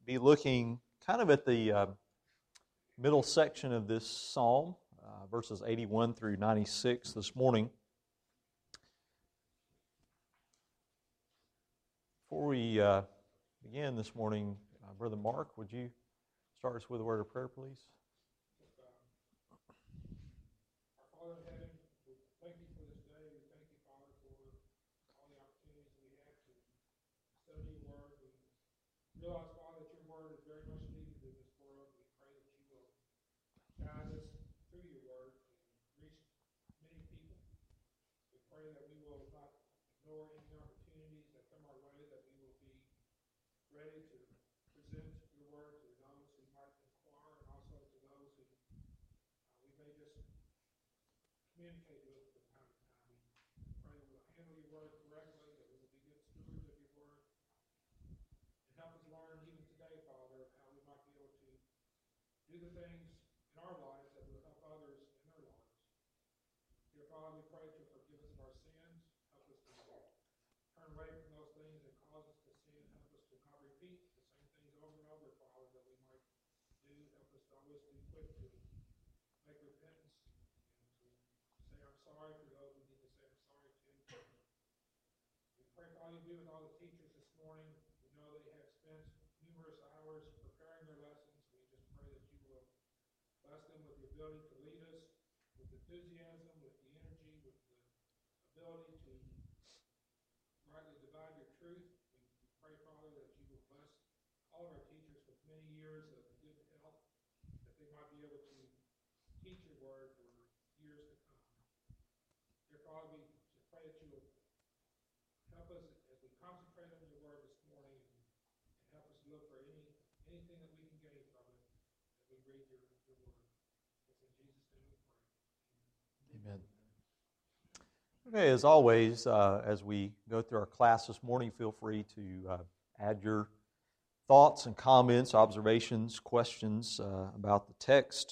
be looking kind of at the middle section of this psalm, verses 81 through 96 this morning. Before we begin this morning, Brother Mark, would you start us with a word of prayer, please? Our Father in heaven, we thank you for this day. We thank you, Father, for all the opportunities we have to study your word. We realize, Father, that your word is very much needed in this world. We pray that you will guide us through your word and reach many people. We pray that we will not ignore any opportunities that come our way, that we will be ready to present your word to those who might inquire and also to those who we may just communicate with from time to time. We pray that we'll handle your word correctly, that we will be good stewards of your word. And help us learn even today, Father, how we might be able to do the things in our lives that will help others in their lives. Dear Father, we pray that you'll forgive us of our sins. Help us to turn away from those things that cause us to sin. Help us to not repeat the same things over and over, Father, that we might do. Help us to always be quick to make repentance and to say I'm sorry to those we need to say I'm sorry to. We pray for all you do with all the teachers this morning. We know they have spent numerous hours preparing their lessons. We just pray that you will bless them with the ability to lead us with enthusiasm, with the energy, with the ability to rightly divide your truth. We pray, Father, that you will bless all of our teachers with many years of good health, that they might be able to teach your word for years to come. Dear Father, we just pray that you will help us as we concentrate on your word this morning and help us look for anything that we can gain from it as we read your word. It's in Jesus' name we pray. Amen. Okay, as always, as we go through our class this morning, feel free to add your thoughts and comments, observations, questions about the text.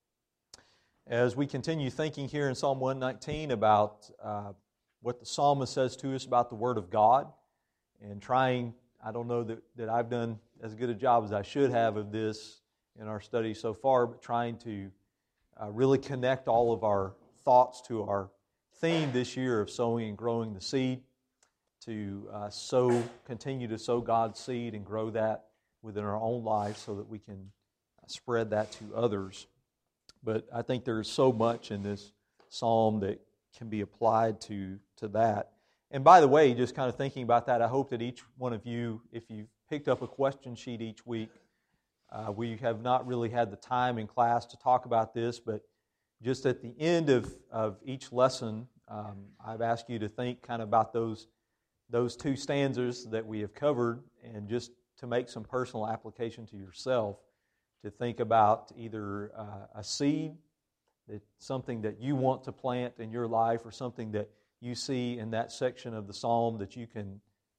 As we continue thinking here in Psalm 119 about what the psalmist says to us about the Word of God, and trying, I don't know that I've done as good a job as I should have of this in our study so far, but trying to really connect all of our thoughts to our theme this year of sowing and growing the seed, to continue to sow God's seed and grow that within our own life so that we can spread that to others. But I think there's so much in this psalm that can be applied to that. And by the way, just kind of thinking about that, I hope that each one of you, if you picked up a question sheet each week, we have not really had the time in class to talk about this, but just at the end of each lesson, I've asked you to think kind of about those two stanzas that we have covered, and just to make some personal application to yourself, to think about either a seed, something that you want to plant in your life, or something that you see in that section of the psalm that you can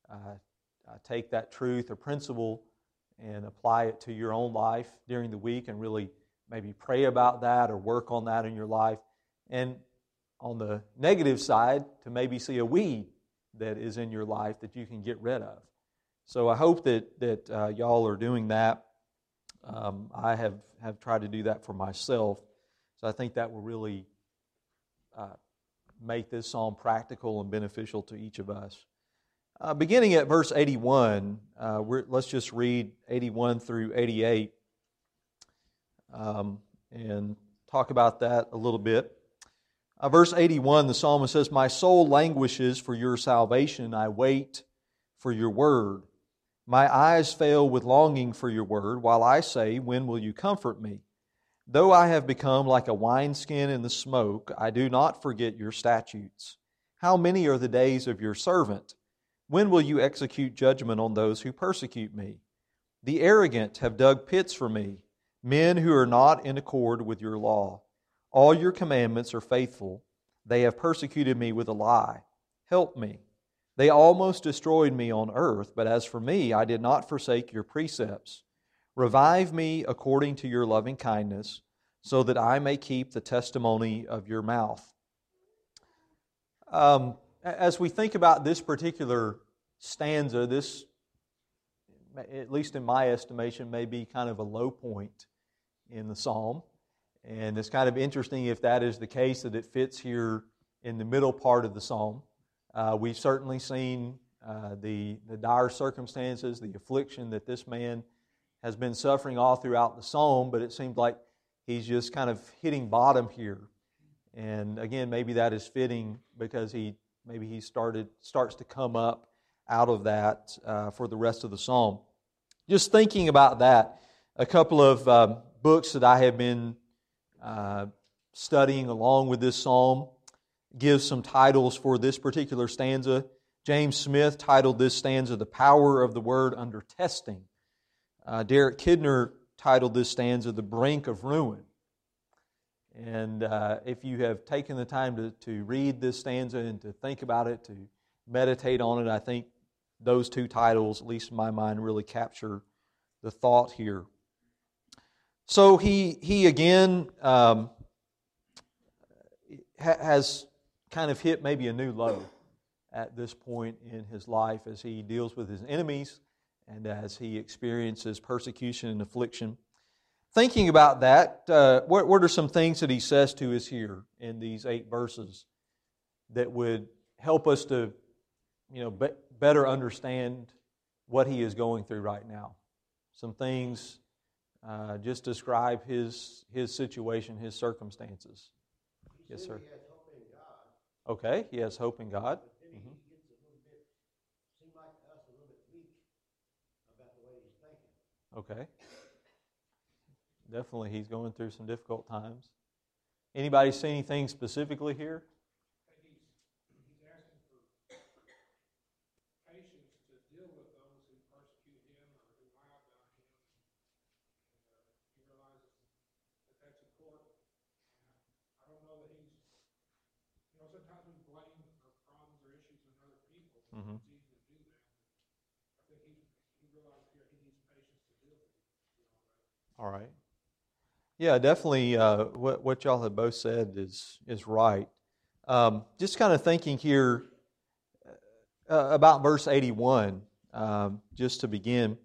take that truth or principle and apply it to your own life during the week, and really maybe pray about that or work on that in your life. And on the negative side, to maybe see a weed that is in your life that you can get rid of. So I hope that y'all are doing that. I have tried to do that for myself. So I think that will really make this psalm practical and beneficial to each of us. Beginning at verse 81, let's just read 81 through 88 and talk about that a little bit. Verse 81, the psalmist says, "My soul languishes for your salvation. I wait for your word. My eyes fail with longing for your word, while I say, when will you comfort me? Though I have become like a wineskin in the smoke, I do not forget your statutes. How many are the days of your servant? When will you execute judgment on those who persecute me? The arrogant have dug pits for me, men who are not in accord with your law. All your commandments are faithful. They have persecuted me with a lie. Help me. They almost destroyed me on earth, but as for me, I did not forsake your precepts. Revive me according to your loving kindness, so that I may keep the testimony of your mouth." As we think about this particular stanza, this at least in my estimation, may be kind of a low point in the psalm. And it's kind of interesting if that is the case, that it fits here in the middle part of the psalm. We've certainly seen the dire circumstances, the affliction that this man has been suffering all throughout the psalm, but it seems like he's just kind of hitting bottom here. And again, maybe that is fitting because he starts to come up out of that for the rest of the psalm. Just thinking about that, a couple of books that I have been studying along with this psalm gives some titles for this particular stanza. James Smith titled this stanza, "The Power of the Word Under Testing." Derek Kidner titled this stanza, "The Brink of Ruin." And if you have taken the time to read this stanza and to think about it, to meditate on it, I think those two titles, at least in my mind, really capture the thought here. So he again has kind of hit maybe a new low at this point in his life as he deals with his enemies and as he experiences persecution and affliction. Thinking about that, what are some things that he says to us here in these 8 verses that would help us to, better understand what he is going through right now? Some things, just describe his situation, his circumstances. Yes, sir. He has hope in God. Okay, he has hope in God. But then he gets a little bit, seems like to us, a little bit weak about the way he's thinking. Okay. Definitely he's going through some difficult times. Anybody see anything specifically here? He's asking for patience to deal with those who persecute him or who lie about him. And he realizes that that's important. I don't know that he's, sometimes we blame our problems or issues on other people. Mm-hmm. It's easy to do that. I think he realizes here he needs patience to deal with it. All right. Yeah, definitely what y'all have both said is right. Just kind of thinking here about verse 81, just to begin.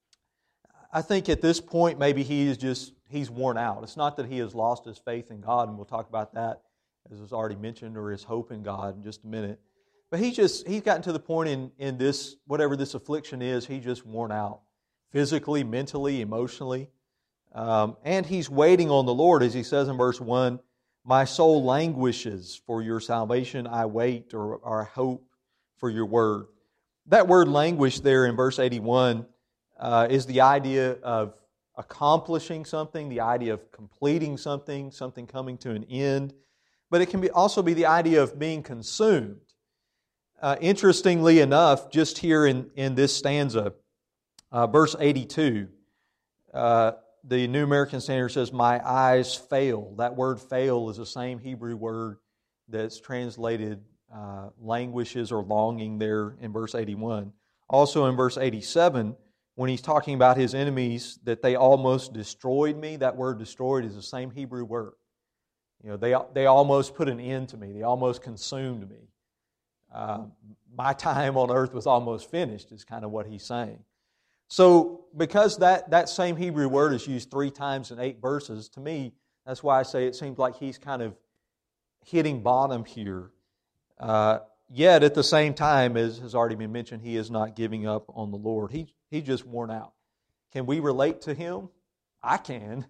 I think at this point maybe he's worn out. It's not that he has lost his faith in God, and we'll talk about that as was already mentioned, or his hope in God in just a minute. But he's gotten to the point in this, whatever this affliction is, he's just worn out. Physically, mentally, emotionally. And he's waiting on the Lord, as he says in verse 1, "My soul languishes for your salvation, I wait," or I hope for your word. That word languish there in verse 81 is the idea of accomplishing something, the idea of completing something coming to an end. But it can also be the idea of being consumed. Interestingly enough, just here in this stanza, verse 82, the New American Standard says, "My eyes fail." That word fail is the same Hebrew word that's translated languishes or longing there in verse 81. Also in verse 87, when he's talking about his enemies, that they almost destroyed me, that word destroyed is the same Hebrew word. They almost put an end to me. They almost consumed me. My time on earth was almost finished, is kind of what he's saying. So, because that same Hebrew word is used 3 times in 8 verses, to me, that's why I say it seems like he's kind of hitting bottom here. Yet, at the same time, as has already been mentioned, he is not giving up on the Lord. He's just worn out. Can we relate to him? I can.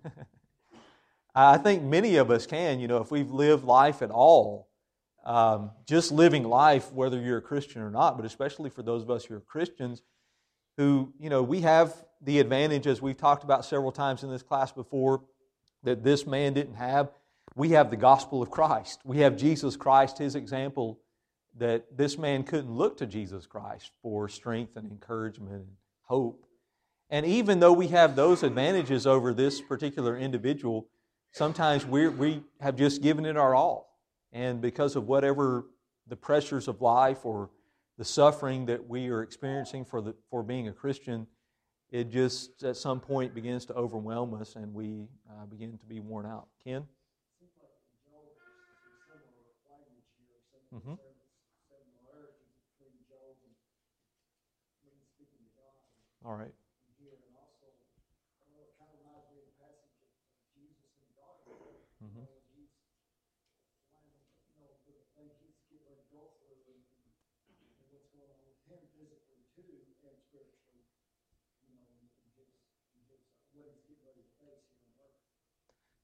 I think many of us can, if we've lived life at all. Just living life, whether you're a Christian or not, but especially for those of us who are Christians, who, we have the advantage, as we've talked about several times in this class before, that this man didn't have. We have the gospel of Christ. We have Jesus Christ, His example, that this man couldn't look to Jesus Christ for strength and encouragement and hope. And even though we have those advantages over this particular individual, sometimes we have just given it our all. And because of whatever the pressures of life or the suffering that we are experiencing for being a Christian, it just at some point begins to overwhelm us and we begin to be worn out. Ken? Seems like in Job, there's some similar language here, some Mm-hmm. similarities between Job and when he's speaking to God. All right.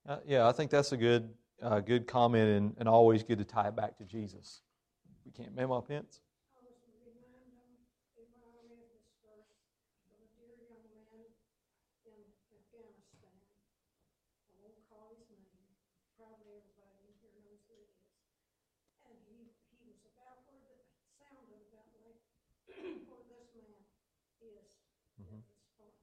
Yeah, I think that's a good comment, and always good to tie it back to Jesus. We can't, ma'am, up hints. I was reminded when I read this verse of a dear young man in Afghanistan. I won't call his name. Probably everybody in here knows who it is. And he was about where the sounded about like where this man is Mhm. at this point.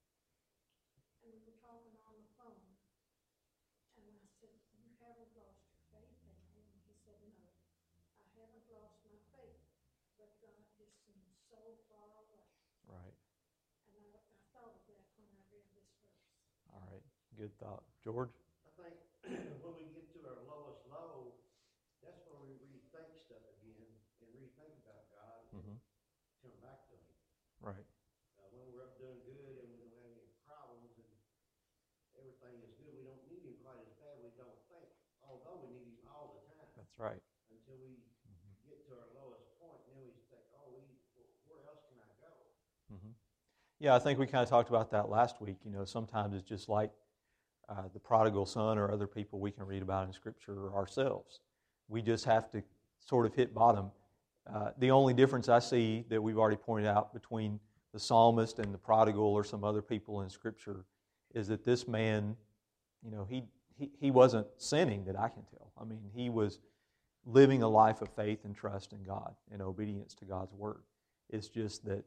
And we were talking on the phone. And I said, "You haven't lost your faith, have you?" And he said, "No, I haven't lost my faith, but God just seems so far away." Right. And I thought of that when I read this verse. All right. Good thought. George? I think when we get to our lowest low, that's where we rethink stuff again and rethink about God and Mm-hmm. come back to Him. Right. When we're up doing good and we don't have any problems and everything is good, we don't need Him quite as bad, we don't think. Although we need Him all the time. That's right. Until we get to our lowest point, and then we think, where else can I go? Mm-hmm. Yeah, I think we kind of talked about that last week. Sometimes it's just like the prodigal son or other people we can read about in Scripture ourselves. We just have to sort of hit bottom. The only difference I see that we've already pointed out between the psalmist and the prodigal or some other people in Scripture is that this man, he wasn't sinning that I can tell. I mean, he was living a life of faith and trust in God and obedience to God's Word. It's just that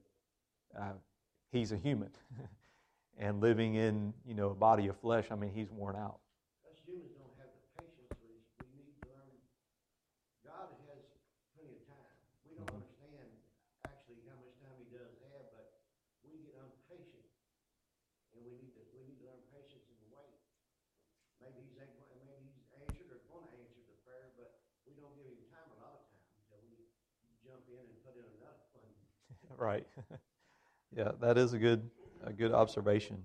he's a human and living in, a body of flesh. I mean, he's worn out. Us humans don't have the patience we need to learn. God has plenty of time. We don't understand actually how much time He does have, but we get impatient, and we need to learn patience and wait. Maybe He's answered or going to answer the prayer, but we don't give Him time a lot of time until we jump in and put in another one. Right. Yeah, that is a good observation.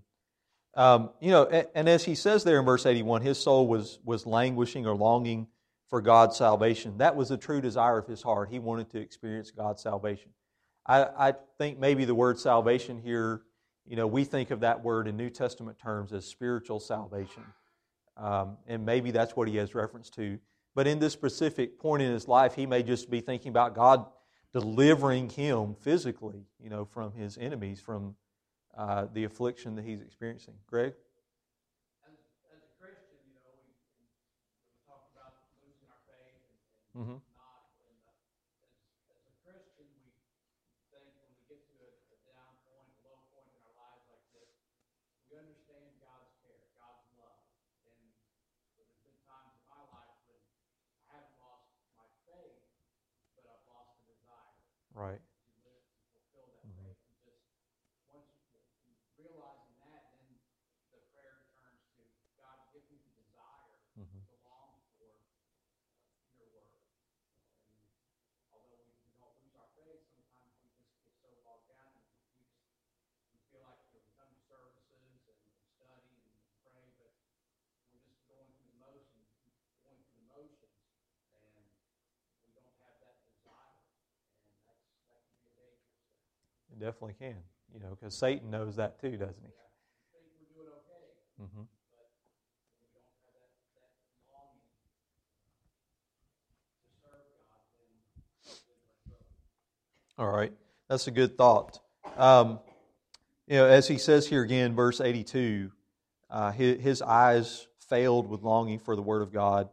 And as he says there in verse 81, his soul was languishing or longing for God's salvation. That was the true desire of his heart. He wanted to experience God's salvation. I think maybe the word salvation here, we think of that word in New Testament terms as spiritual salvation. And maybe that's what he has reference to. But in this specific point in his life, he may just be thinking about God delivering him physically, from his enemies, from the affliction that he's experiencing. Greg? As a Christian, we talk about losing our faith and Mm-hmm. not. And as a Christian, we think when we get to a down point, a low point in our lives like this, we understand God's care, God's love. And there's been times in my life when I haven't lost my faith, but I've lost the desire. Right. To live, to fulfill that faith. And just once realizing that, then the prayer turns to God, give me the desire to long for your word. And although we don't lose our faith, sometimes we just get so bogged down and we feel like we come to services and study and pray, but we're just going through the motions, and we don't have that desire. That can be a dangerous thing. It definitely can, because Satan knows that too, doesn't he? Yeah, we think we're doing okay, Mm-hmm. but when we don't have that longing to serve God, then we're in trouble. All right. That's a good thought. As he says here again, verse 82, his eyes failed with longing for the Word of God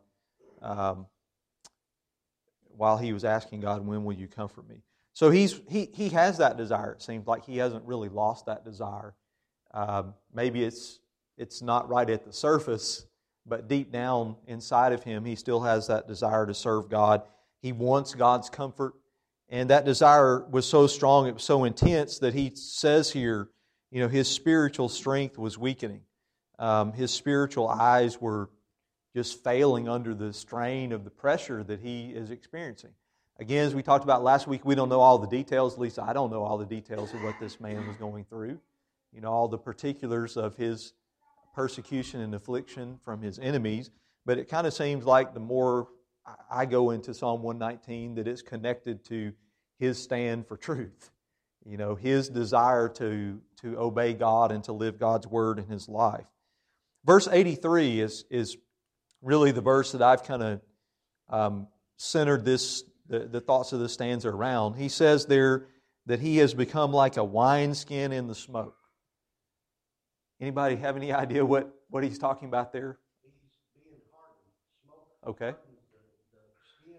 while he was asking God, when will you comfort me? So he has that desire. It seems like he hasn't really lost that desire. Maybe it's not right at the surface, but deep down inside of him, he still has that desire to serve God. He wants God's comfort, and that desire was so strong, it was so intense that he says here, his spiritual strength was weakening. His spiritual eyes were just failing under the strain of the pressure that he is experiencing. Again, as we talked about last week, we don't know all the details. At least I don't know all the details of what this man was going through. All the particulars of his persecution and affliction from his enemies. But it kind of seems like the more I go into Psalm 119, that it's connected to his stand for truth. His desire to obey God and to live God's word in his life. Verse 83 is really the verse that I've kind of centered the thoughts of this stanza around. He says there that he has become like a wineskin in the smoke. Anybody have any idea what he's talking about there? He's being hardened. Smoke Okay. hardens the skin,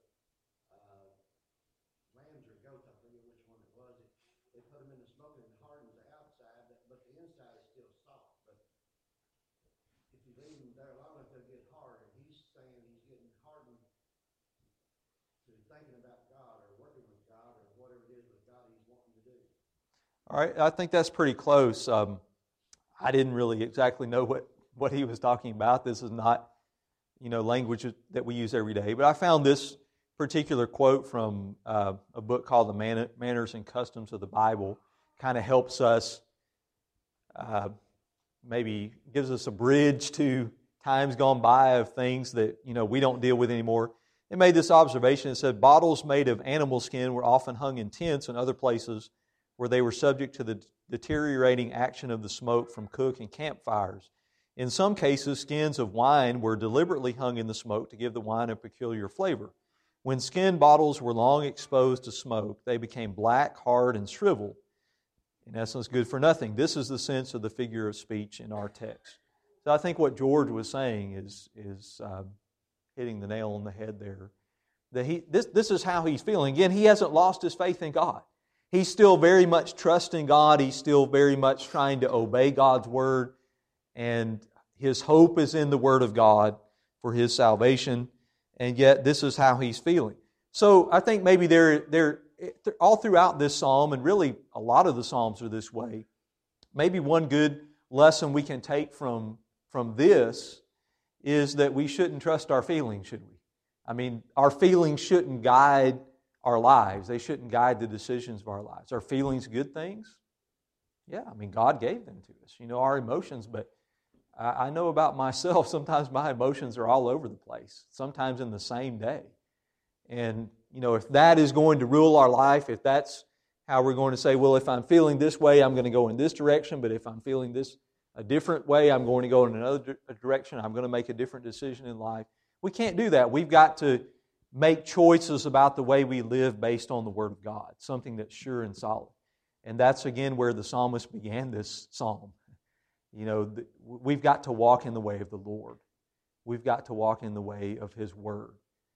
lambs or goats, I forget which one it was. They put them in the smoke and it hardens the outside, but the inside is still soft. But if you leave them there long enough, they'll get hard. And he's saying he's getting hardened to thinking about God or working with God or whatever it is with God he's wanting to do. All right, I think that's pretty close. I didn't really exactly know what he was talking about. This is not, language that we use every day. But I found this particular quote from a book called The Manners and Customs of the Bible. Kind of helps us, maybe gives us a bridge to times gone by of things that, we don't deal with anymore. It made this observation. It said, bottles made of animal skin were often hung in tents and other places where they were subject to the deteriorating action of the smoke from cook and campfires. In some cases, skins of wine were deliberately hung in the smoke to give the wine a peculiar flavor. When skin bottles were long exposed to smoke, they became black, hard, and shriveled. In essence, good for nothing. This is the sense of the figure of speech in our text. So I think what George was saying is hitting the nail on the head there. That this is how he's feeling. Again, he hasn't lost his faith in God. He's still very much trusting God. He's still very much trying to obey God's Word. And his hope is in the Word of God for his salvation. And yet, this is how he's feeling. So, I think maybe they're all throughout this psalm, and really a lot of the psalms are this way. Maybe one good lesson we can take from this is that we shouldn't trust our feelings, should we? I mean, our feelings shouldn't guide our lives. They shouldn't guide the decisions of our lives. Are feelings good things? Yeah, I mean, God gave them to us. Our emotions, but I know about myself, sometimes my emotions are all over the place, sometimes in the same day. And, if that is going to rule our life, if that's how we're going to say, well, if I'm feeling this way, I'm going to go in this direction, but if I'm feeling this a different way, I'm going to go in another direction, I'm going to make a different decision in life. We can't do that. We've got to make choices about the way we live based on the Word of God, something that's sure and solid. And that's, again, where the psalmist began this psalm. We've got to walk in the way of the Lord. We've got to walk in the way of His Word.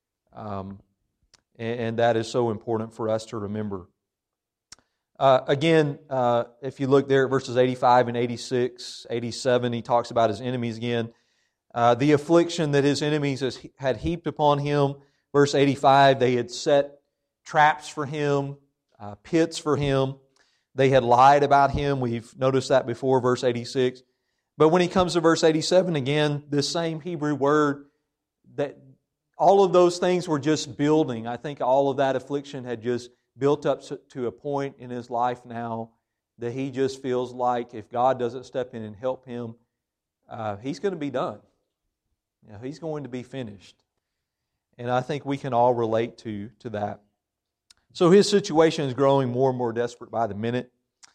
And that is so important for us to remember. Again, if you look there at verses 85 and 86, 87, he talks about his enemies again. The affliction that his enemies had heaped upon him. Verse 85, they had set traps for him, pits for him. They had lied about him. We've noticed that before, verse 86. But when he comes to verse 87 again, this same Hebrew word, that all of those things were just building. I think all of that affliction had just built up to a point in his life now that he just feels like if God doesn't step in and help him, he's going to be done. He's going to be finished. And I think we can all relate to that. So his situation is growing more and more desperate by the minute.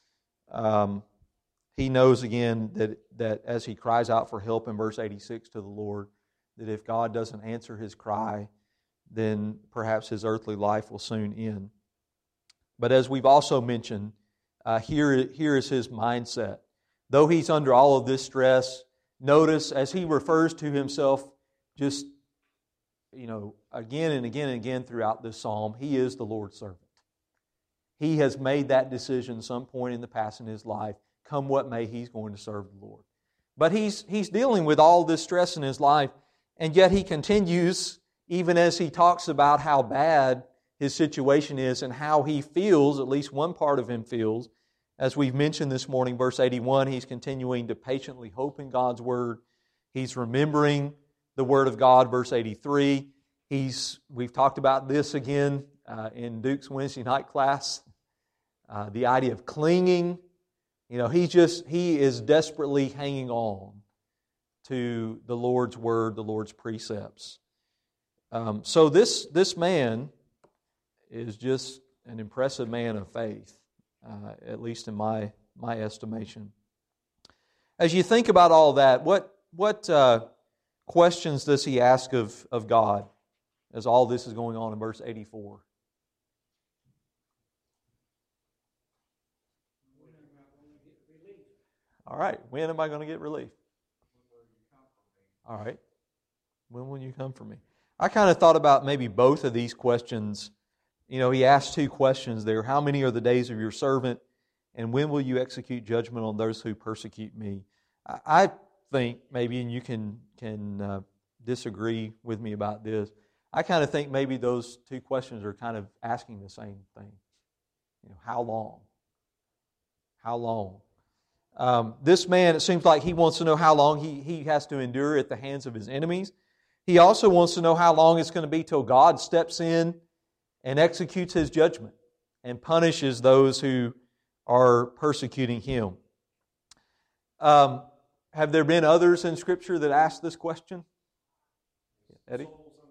He knows again that as he cries out for help in verse 86 to the Lord, that if God doesn't answer his cry, then perhaps his earthly life will soon end. But as we've also mentioned, here is his mindset. Though he's under all of this stress, notice as he refers to himself just again and again and again throughout this psalm, he is the Lord's servant. He has made that decision some point in the past in his life. Come what may, he's going to serve the Lord. But he's dealing with all this stress in his life, and yet he continues, even as he talks about how bad his situation is and how he feels, at least one part of him feels. As we've mentioned this morning, verse 81, he's continuing to patiently hope in God's Word. He's remembering the Word of God, verse 83. We've talked about this again in Duke's Wednesday night class. The idea of clinging. He is desperately hanging on to the Lord's Word, the Lord's precepts. So this man is just an impressive man of faith, at least in my estimation. As you think about all that, what questions does he ask of God as all this is going on in verse 84? All right, when am I going to get relief? All right, when will you come for me? I kind of thought about maybe both of these questions. You know, he asked two questions there. How many are the days of your servant? And when will you execute judgment on those who persecute me? I think maybe, and you can disagree with me about this, I kind of think maybe those two questions are kind of asking the same thing. You know, how long? How long? This man, it seems like he wants to know how long he has to endure at the hands of his enemies. He also wants to know how long it's going to be till God steps in and executes His judgment and punishes those who are persecuting him. Have there been others in Scripture that ask this question? Eddie?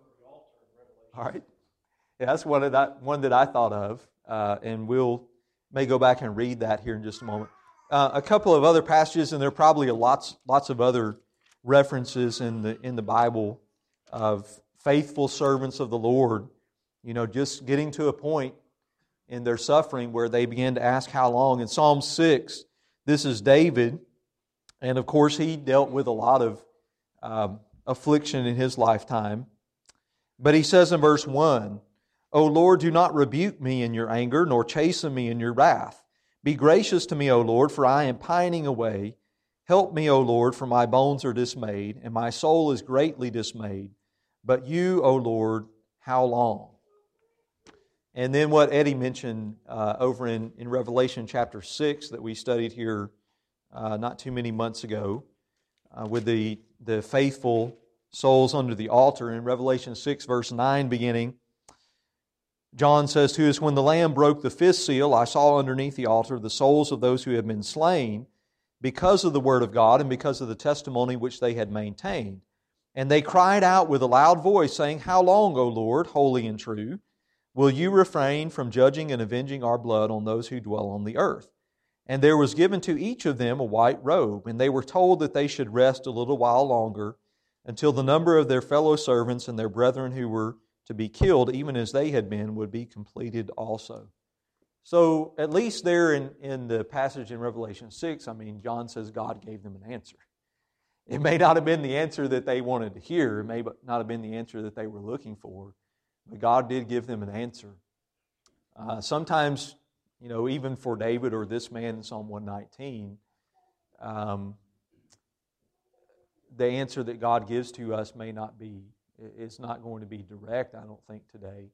All right. Yeah, that's one that I thought of, and we'll may go back and read that here in just a moment. A couple of other passages, and there are probably lots of other references in the Bible of faithful servants of the Lord, you know, just getting to a point in their suffering where they began to ask how long. In Psalm 6, this is David, and of course he dealt with a lot of affliction in his lifetime. But he says in verse 1, O Lord, do not rebuke me in your anger, nor chasten me in your wrath. Be gracious to me, O Lord, for I am pining away. Help me, O Lord, for my bones are dismayed, and my soul is greatly dismayed. But you, O Lord, how long? And then what Eddie mentioned over in Revelation chapter 6 that we studied here not too many months ago with the faithful souls under the altar. In Revelation 6 verse 9 beginning, John says to us, When the Lamb broke the fifth seal, I saw underneath the altar the souls of those who had been slain because of the word of God and because of the testimony which they had maintained. And they cried out with a loud voice, saying, How long, O Lord, holy and true, will you refrain from judging and avenging our blood on those who dwell on the earth? And there was given to each of them a white robe, and they were told that they should rest a little while longer until the number of their fellow servants and their brethren who were to be killed, even as they had been, would be completed also. So, at least there in the passage in Revelation 6, I mean, John says God gave them an answer. It may not have been the answer that they wanted to hear. It may not have been the answer that they were looking for. But God did give them an answer. Sometimes, you know, even for David or this man in Psalm 119, the answer that God gives to us may not be, it's not going to be direct, I don't think, today.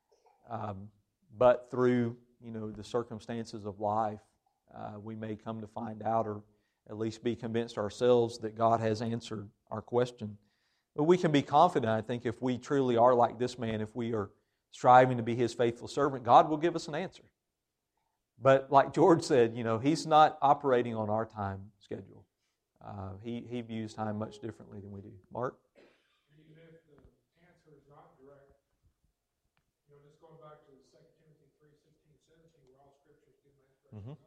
But through, you know, the circumstances of life, we may come to find out or at least be convinced ourselves that God has answered our question. But we can be confident, I think, if we truly are like this man, if we are striving to be His faithful servant, God will give us an answer. But like George said, you know, He's not operating on our time schedule. He views time much differently than we do. Mark? Even if the answer is not direct, you know, just going back to 2 Timothy 3:16-17, where all Scripture is given inspiration of God,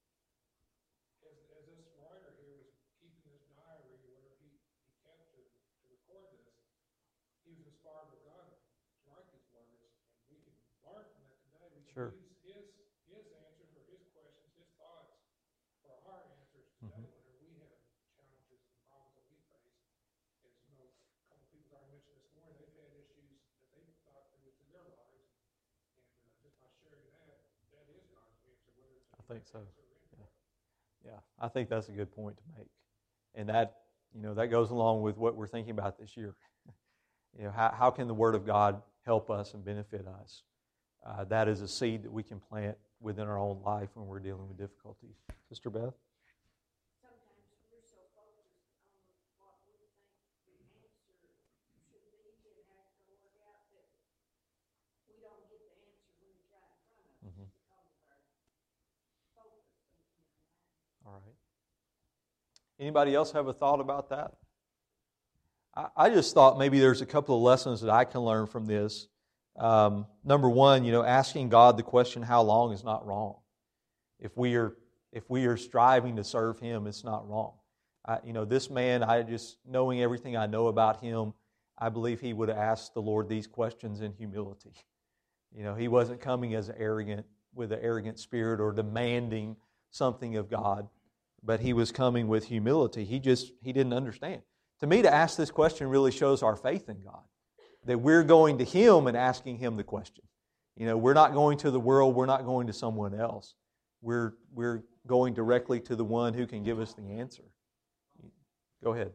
as this writer here was keeping this diary, whatever he kept to record this, he was inspired by God to write these words, and we can learn from that today. We can use his answers or his questions, his thoughts for our answers today whenever we have challenges and problems that we face. As you know, a couple of people I mentioned this morning, they've had issues that they thought they would through their lives, and just by sharing that is God's answer, whether it's I think so. Yeah, I think that's a good point to make. And that, you know, that goes along with what we're thinking about this year. You know, how can the Word of God help us and benefit us? That is a seed that we can plant within our own life when we're dealing with difficulties. Sister Beth? Sometimes we're so focused on what we think the answer should be and how it's going to work out that we don't get the answer when it's right in front of us because of our focus. All right. Anybody else have a thought about that? I just thought maybe there's a couple of lessons that I can learn from this. Number one, you know, asking God the question, how long, is not wrong. If we are striving to serve Him, it's not wrong. This man, I just, knowing everything I know about him, I believe he would have asked the Lord these questions in humility. He wasn't coming with an arrogant spirit or demanding something of God, but he was coming with humility. He didn't understand. To me, to ask this question really shows our faith in God, that we're going to Him and asking Him the question. We're not going to the world. We're not going to someone else. We're going directly to the one who can give us the answer. Go ahead.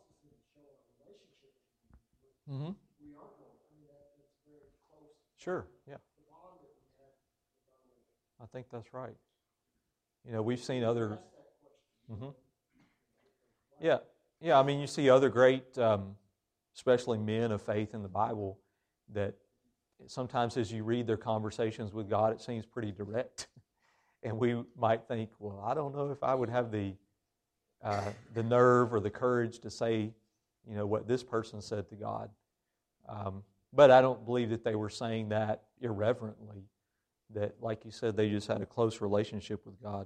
Mm-hmm. Sure, yeah. I think that's right. We've seen others. Mm-hmm. Yeah. You see other great, especially men of faith in the Bible, that sometimes as you read their conversations with God, it seems pretty direct. And we might think, well, I don't know if I would have the nerve or the courage to say, what this person said to God. But I don't believe that they were saying that irreverently, that, like you said, they just had a close relationship with God.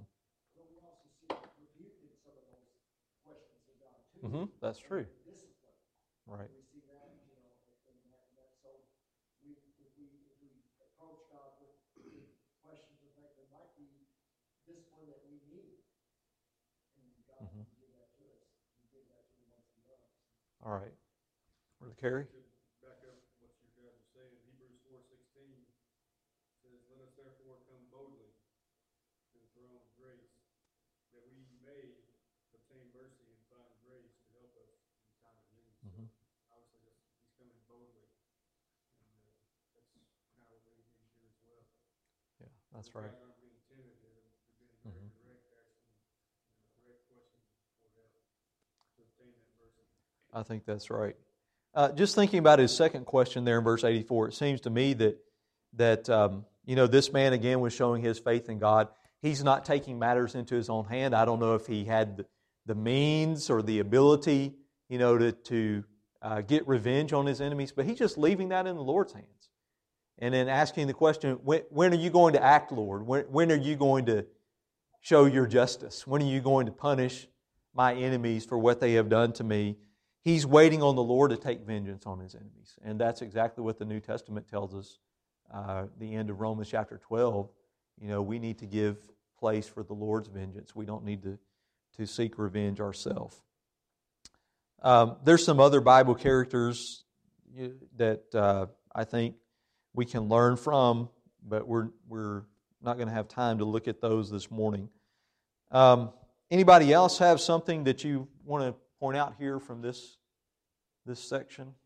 Mm-hmm. That's true. Right. We see that, so if we approach God with questions of like, there might be discipline that we need, and God can give that to us. He give that to the ones He loves. All right. Brother Kerry? Back up what you guys are saying, Hebrews 4:16 says, "Let us therefore come boldly to the throne of grace, that we may obtain mercy and find grace to help us in time of need." Mm-hmm. So obviously, he's coming boldly, and that's kind of what we need to do as well. Yeah, that's right. Guys aren't being timid here; they're being very direct, asking direct questions for help to obtain that mercy. I think that's right. Just thinking about his second question there in verse 84, it seems to me that this man again was showing his faith in God. He's not taking matters into his own hand. I don't know if he had the means or the ability, to get revenge on his enemies, but he's just leaving that in the Lord's hands. And then asking the question, when are you going to act, Lord? When are you going to show your justice? When are you going to punish my enemies for what they have done to me? He's waiting on the Lord to take vengeance on His enemies. And that's exactly what the New Testament tells us. The end of Romans chapter 12, we need to give place for the Lord's vengeance. We don't need to seek revenge ourselves. There's some other Bible characters that I think we can learn from, but we're not going to have time to look at those this morning. Anybody else have something that you want to point out here from this section?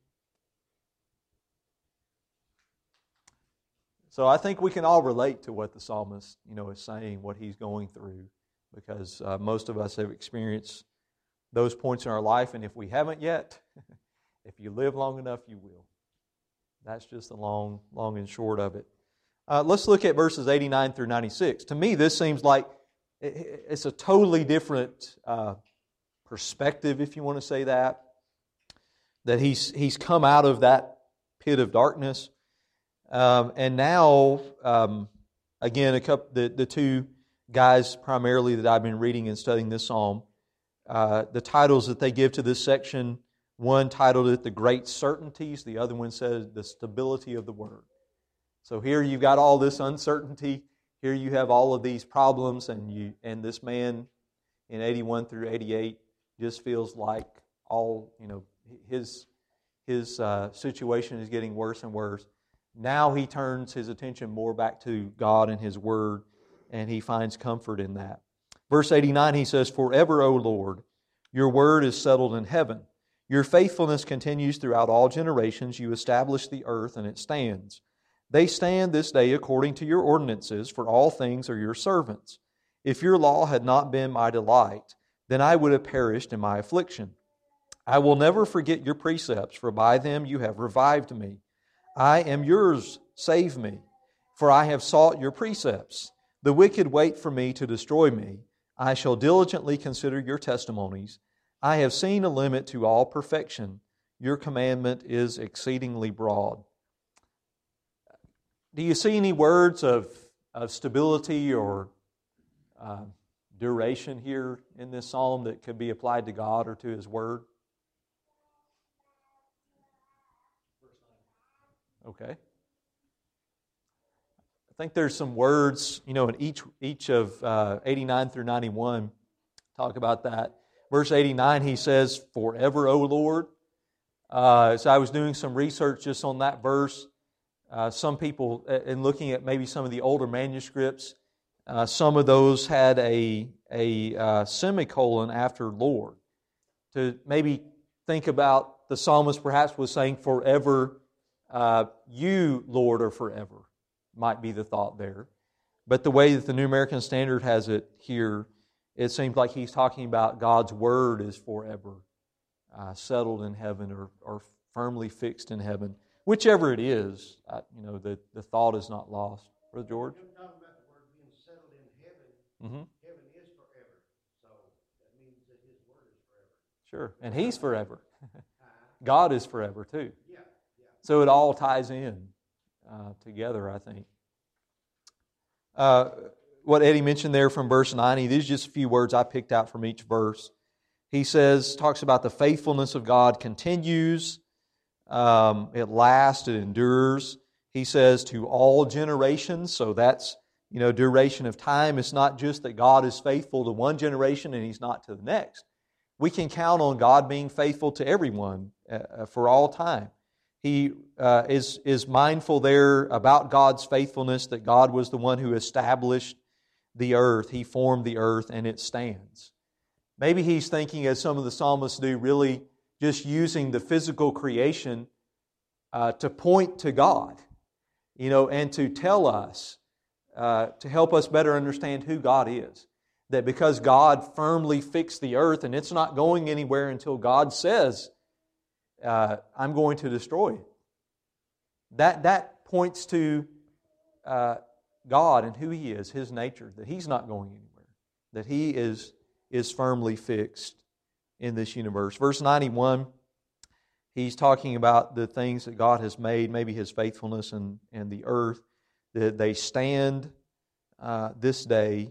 So I think we can all relate to what the psalmist, is saying, what he's going through, because most of us have experienced those points in our life, and if we haven't yet, if you live long enough, you will. That's just the long and short of it. Let's look at verses 89 through 96. To me, this seems like it's a totally different perspective, if you want to say that he's come out of that pit of darkness. And now, again, the two guys primarily that I've been reading and studying this psalm, the titles that they give to this section, one titled it The Great Certainties, the other one says The Stability of the Word. So here you've got all this uncertainty, here you have all of these problems, and this man in 81 through 88 just feels like his situation is getting worse and worse. Now he turns his attention more back to God and His Word, and he finds comfort in that. Verse 89, he says, "Forever, O Lord, your word is settled in heaven. Your faithfulness continues throughout all generations. You establish the earth, and it stands. They stand this day according to your ordinances, for all things are your servants. If your law had not been my delight, then I would have perished in my affliction. I will never forget your precepts, for by them you have revived me. I am yours, save me, for I have sought your precepts. The wicked wait for me to destroy me. I shall diligently consider your testimonies. I have seen a limit to all perfection. Your commandment is exceedingly broad." Do you see any words of stability or duration here in this psalm that could be applied to God or to His Word? Okay. I think there's some words, in each of 89 through 91 talk about that. Verse 89, he says, "Forever, O Lord." So I was doing some research just on that verse. Some people, in looking at maybe some of the older manuscripts, some of those had a semicolon after Lord. To maybe think about the psalmist perhaps was saying, "Forever, you, Lord, are forever," might be the thought there. But the way that the New American Standard has it here, it seems like he's talking about God's Word is forever settled in heaven or firmly fixed in heaven. Whichever it is, the thought is not lost. Brother George? Him talking about the word being settled in heaven, Mm-hmm. heaven is forever. So that means that His word is forever. Sure. And He's forever. Uh, God is forever too. yeah. So it all ties in together, I think. What Eddie mentioned there from verse 90, these are just a few words I picked out from each verse. He talks about the faithfulness of God continues, it lasts, it endures. He says to all generations, so that's, duration of time. It's not just that God is faithful to one generation and He's not to the next. We can count on God being faithful to everyone for all time. He is mindful there about God's faithfulness, that God was the one who established the earth. He formed the earth and it stands. Maybe he's thinking, as some of the psalmists do, really just using the physical creation to point to God, and to tell us, to help us better understand who God is. That because God firmly fixed the earth and it's not going anywhere until God says, I'm going to destroy it. That points to God and who He is, His nature, that He's not going anywhere, that He is firmly fixed in this universe. Verse 91, he's talking about the things that God has made, maybe His faithfulness and the earth, that they stand this day.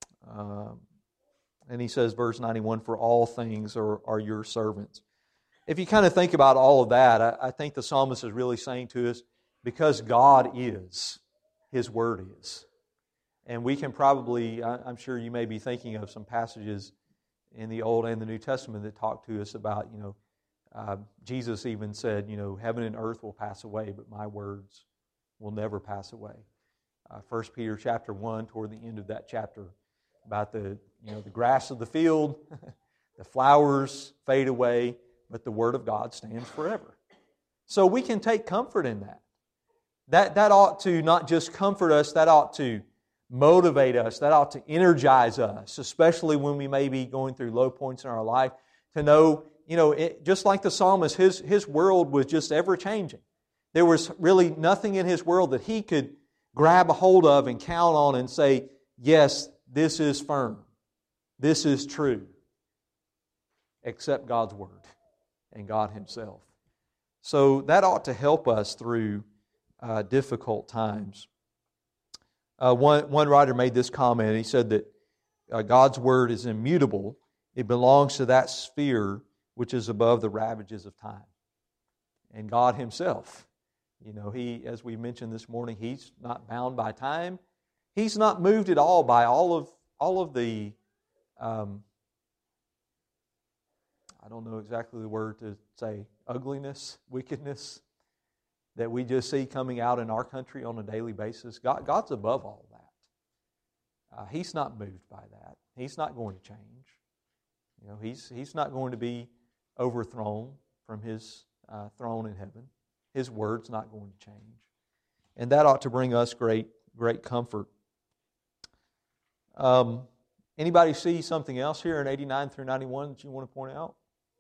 And he says, verse 91, "For all things are your servants." If you kind of think about all of that, I think the psalmist is really saying to us, because God is, His Word is. And we can probably, I'm sure you may be thinking of some passages in the Old and the New Testament that talk to us about, Jesus even said, heaven and earth will pass away, but my words will never pass away. 1 Peter chapter 1, toward the end of that chapter, about the grass of the field, the flowers fade away, but the Word of God stands forever. So we can take comfort in that. That ought to not just comfort us, that ought to motivate us, that ought to energize us, especially when we may be going through low points in our life, to know, just like the psalmist, his world was just ever-changing. There was really nothing in his world that he could grab a hold of and count on and say, yes, this is firm, this is true, except God's Word and God Himself. So that ought to help us through difficult times. One writer made this comment. He said that God's Word is immutable. It belongs to that sphere which is above the ravages of time. And God Himself, He, as we mentioned this morning, He's not bound by time. He's not moved at all by all of the, I don't know exactly the word to say, ugliness, wickedness, that we just see coming out in our country on a daily basis. God's above all that. He's not moved by that. He's not going to change. He's not going to be overthrown from His throne in heaven. His Word's not going to change. And that ought to bring us great comfort. Anybody see something else here in 89 through 91 that you want to point out?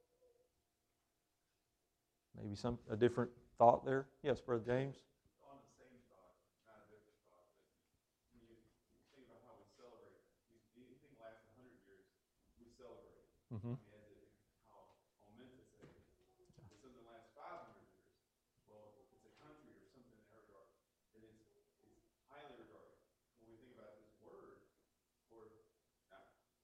Maybe a different thought there? Yes, Brother James? On the same thought, not a different thought, but when you think about how we celebrate, anything lasts 100 years, we celebrate. Mm-hmm. How momentous it is. If something lasts 500 years, well, it's a country or something in that regard, and it's highly regarded. When we think about this word, for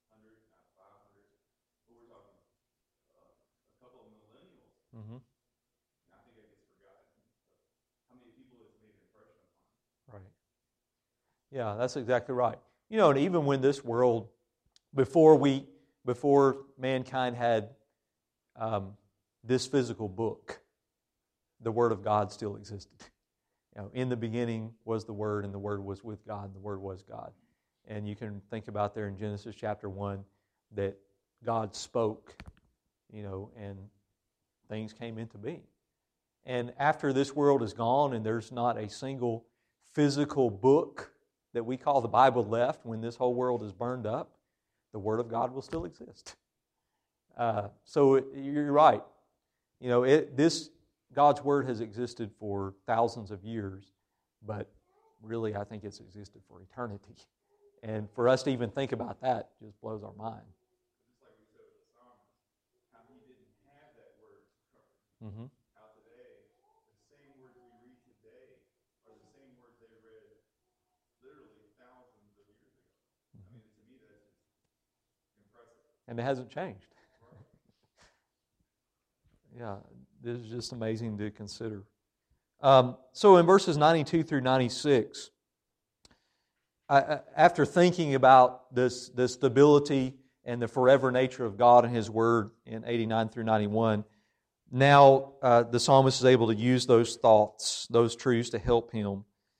Mm-hmm. And I think that gets forgotten. How many people has made an impression upon? Right. Yeah, that's exactly right. You know, and even when this world, before mankind had this physical book, the Word of God still existed. You know, in the beginning was the Word, and the Word was with God, and the Word was God. And you can think about there in Genesis chapter 1 that God spoke, you know, and things came into being. And after this world is gone and there's not a single physical book that we call the Bible left, when this whole world is burned up, the Word of God will still exist. So you're right. You know, God's Word has existed for thousands of years, but really I think it's existed for eternity. And for us to even think about that just blows our mind. Just like we said with the psalmist, how he didn't have that word covered. Mm-hmm. How today, the same words we read today are the same words they read literally thousands of years ago. I mean, to me, that's just impressive. And it hasn't changed. Yeah, this is just amazing to consider. So in verses 92 through 96, after thinking about the stability and the forever nature of God and His Word in 89 through 91, now the psalmist is able to use those thoughts, those truths to help him.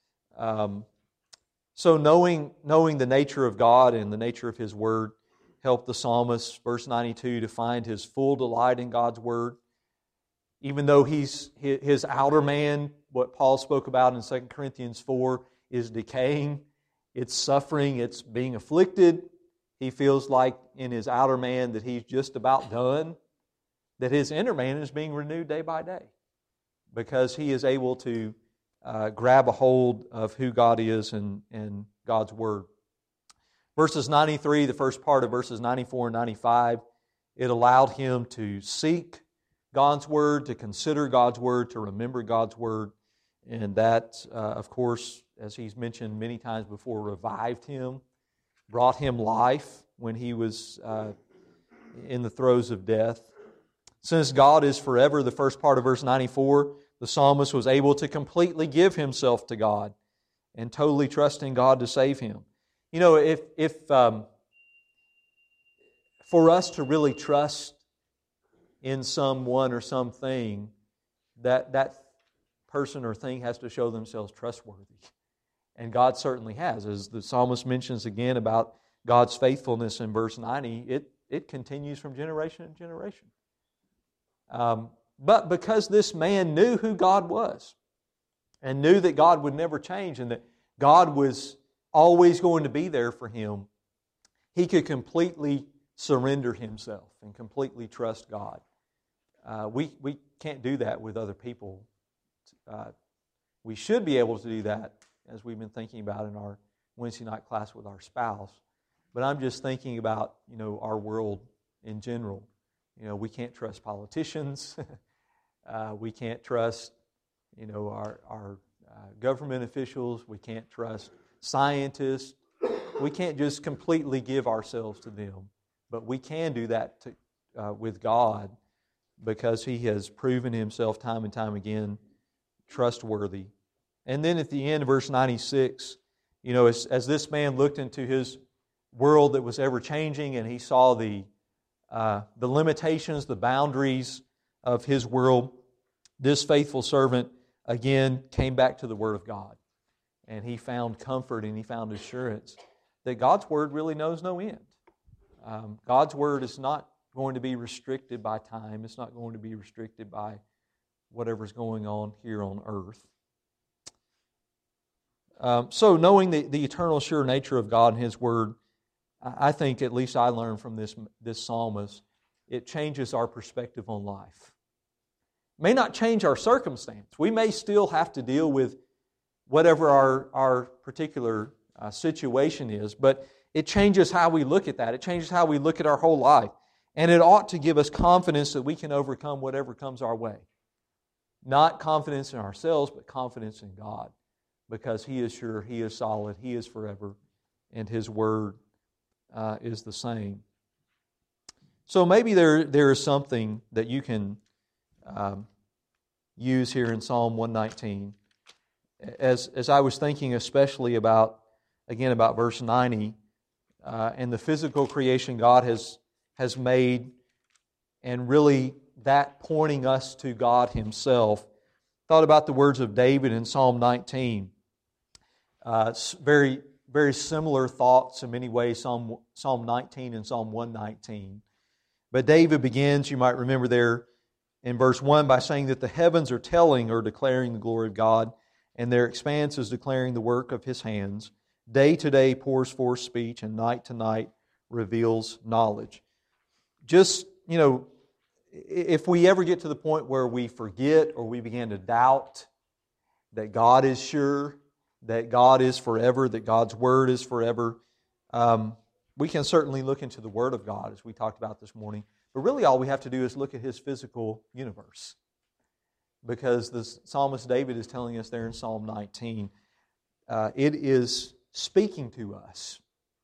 So knowing the nature of God and the nature of His Word helped the psalmist, verse 92, to find his full delight in God's Word. Even though his outer man, what Paul spoke about in 2 Corinthians 4, is decaying, it's suffering, it's being afflicted, he feels like in his outer man that he's just about done, that his inner man is being renewed day by day because he is able to grab a hold of who God is and God's Word. Verses 93, the first part of verses 94 and 95, it allowed him to seek God's Word, to consider God's Word, to remember God's Word. And that, of course, as he's mentioned many times before, revived him, brought him life when he was in the throes of death. Since God is forever, the first part of verse 94, the psalmist was able to completely give himself to God and totally trust in God to save him. You know, if for us to really trust in someone or something, that person or thing has to show themselves trustworthy. And God certainly has. As the psalmist mentions again about God's faithfulness in verse 90, it continues from generation to generation. But because this man knew who God was and knew that God would never change and that God was always going to be there for him, he could completely surrender himself and completely trust God. We can't do that with other people. We should be able to do that, as we've been thinking about in our Wednesday night class with our spouse. But I'm just thinking about, you know, our world in general. You know, we can't trust politicians. We can't trust, you know, our government officials. We can't trust scientists. We can't just completely give ourselves to them. But we can do that with God, because He has proven Himself time and time again trustworthy. And then at the end of verse 96, you know, as this man looked into his world that was ever changing and he saw the limitations, the boundaries of his world, this faithful servant again came back to the Word of God. And he found comfort and he found assurance that God's Word really knows no end. God's Word is not going to be restricted by time. It's not going to be restricted by whatever's going on here on earth. So knowing the eternal sure nature of God and His Word, I think, at least I learned from this psalmist, it changes our perspective on life. It may not change our circumstance. We may still have to deal with whatever our particular situation is, but it changes how we look at that. It changes how we look at our whole life. And it ought to give us confidence that we can overcome whatever comes our way. Not confidence in ourselves, but confidence in God. Because He is sure, He is solid, He is forever, and His Word is the same. So maybe there is something that you can use here in Psalm 119. As I was thinking especially about verse 90, and the physical creation God has made, and really that pointing us to God Himself, thought about the words of David in Psalm 19. Very, very similar thoughts in many ways, Psalm 19 and Psalm 119. But David begins, you might remember there in verse 1, by saying that the heavens are telling or declaring the glory of God, and their expanse is declaring the work of His hands. Day to day pours forth speech, and night to night reveals knowledge. Just, if we ever get to the point where we forget or we begin to doubt that God is sure, that God is forever, that God's Word is forever, we can certainly look into the Word of God, as we talked about this morning. But really all we have to do is look at His physical universe. Because the psalmist David is telling us there in Psalm 19, it is speaking to us.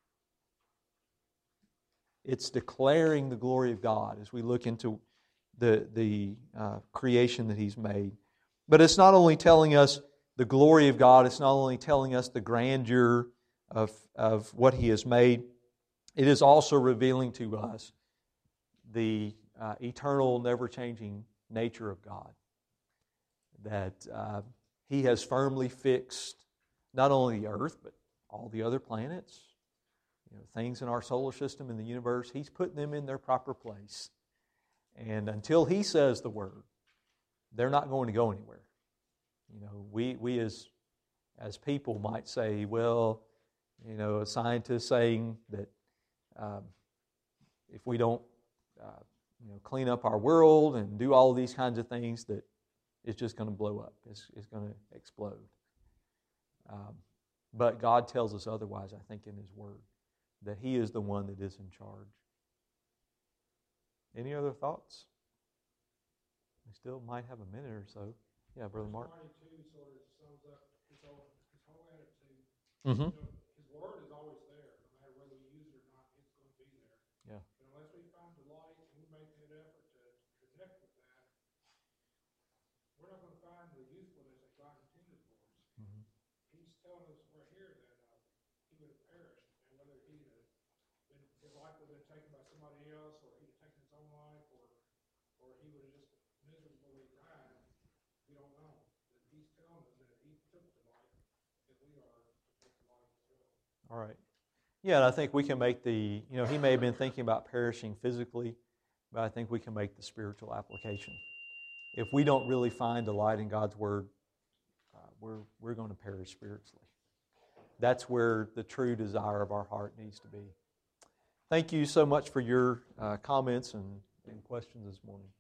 It's declaring the glory of God as we look into the creation that He's made. But it's not only telling us the glory of God, it's not only telling us the grandeur of what He has made, it is also revealing to us the eternal, never-changing nature of God. That He has firmly fixed not only the earth, but all the other planets, things in our solar system, in the universe. He's putting them in their proper place. And until He says the word, they're not going to go anywhere. We as people might say, well, a scientist saying that if we don't clean up our world and do all of these kinds of things, that it's just going to blow up. It's going to explode. But God tells us otherwise, I think, in His Word, that He is the one that is in charge. Any other thoughts? We still might have a minute or so. Yeah, Brother Mark. 92 sort of sums up his whole attitude. Mm-hmm. His Word is always there. No matter whether we use it or not, it's going to be there. Yeah. But unless we find delight and we make an effort to connect with that, we're not going to find the usefulness that God intended for us. Mm-hmm. He's telling us right here that He would have perished, and whether his life would have been taken by somebody else, or he'd have taken his own life, or he would have just miserably died, we don't know. But He's telling us that He took the life, that we are to take the life as well. All right. Yeah, and I think we can make He may have been thinking about perishing physically, but I think we can make the spiritual application. If we don't really find delight in God's Word, we're going to perish spiritually. That's where the true desire of our heart needs to be. Thank you so much for your comments and questions this morning.